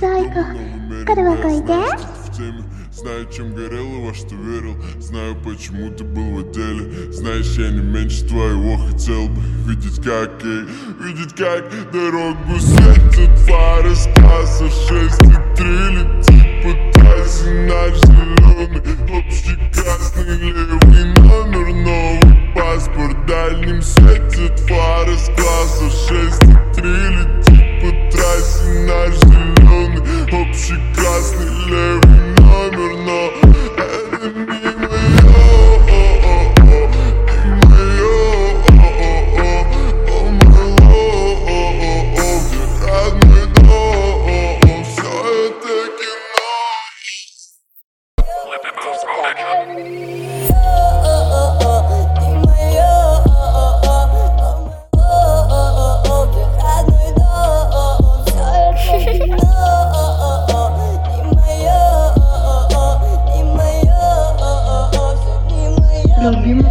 зайка, каравакайте. Знаю, чем горел и во что верил. Знаю, почему ты был в отделе. Знаешь, я не меньше твоего хотел бы видеть, как дорогу светят фары с класса 6,3. Летит по трассе наш зеленый, общий красный левый номер, новый паспорт. Дальним светят фары с класса 6,3. Летит по трассе наш зеленый, общий красный левый номер, но это не моё, не моё, где родной дом, всё это кино. Любим